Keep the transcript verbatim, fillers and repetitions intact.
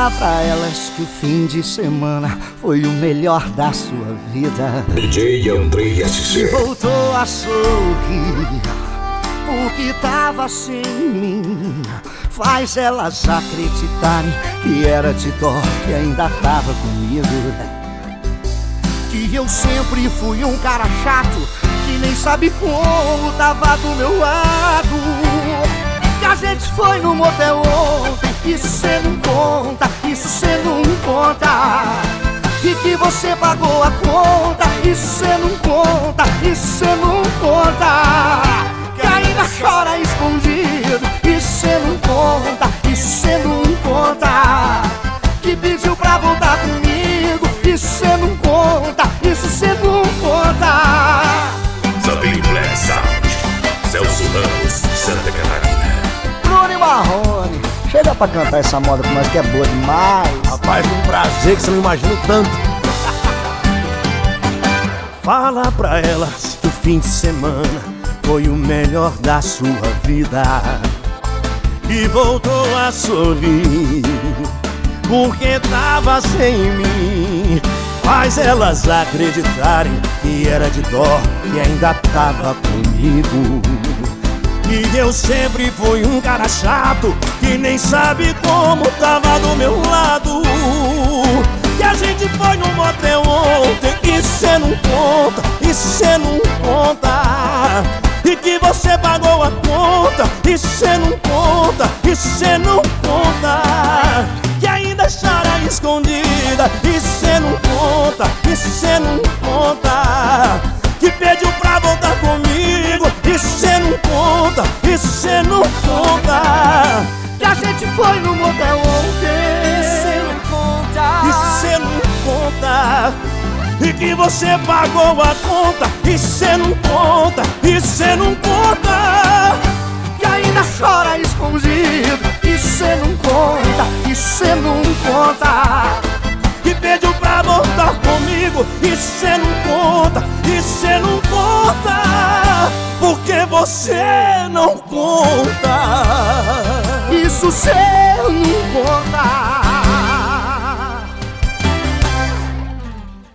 Fala pra elas que o fim de semana foi o melhor da sua vida. D J Andrei S C. E voltou a sorrir porque tava sem mim. Faz elas acreditarem que era de dó, que ainda tava comigo. Que eu sempre fui um cara chato, que nem sabe como tava do meu lado. Que a gente foi no motel ontem, isso cê não conta, isso cê não conta. E que você pagou a conta, isso cê não conta, isso cê não conta. Que ainda chora escondido, isso cê não conta, isso cê não conta. Que pediu pra voltar comigo, isso cê não conta, isso cê não conta. Zabim Black Sound, Celso Ramos, Santa Catarina. Bruno e Marrone, chega pra cantar essa moda com nós que é boa demais. Rapaz, um prazer que você não imagina o tanto. Fala pra elas que o fim de semana foi o melhor da sua vida. E voltou a sorrir porque tava sem mim. Faz elas acreditarem que era de dó, que ainda tava comigo. E eu sempre fui um cara chato, que nem sabe como tava do meu lado. Que a gente foi no motel ontem, isso cê não conta, isso cê não conta. E que você pagou a conta, isso cê não conta, isso cê não conta. Que ainda chora escondida, isso cê não conta, isso cê não conta. Que pediu pra voltar comigo, isso cê não conta, isso cê não conta. Que a gente foi no motel ontem, isso cê não conta, isso cê não conta. E que você pagou a conta, isso cê não conta, isso cê não conta. que ainda chora escondido, isso cê não conta, isso cê não conta. Que pediu pra voltar comigo, isso cê não conta, isso cê não conta. Porque você não conta, isso cê não conta.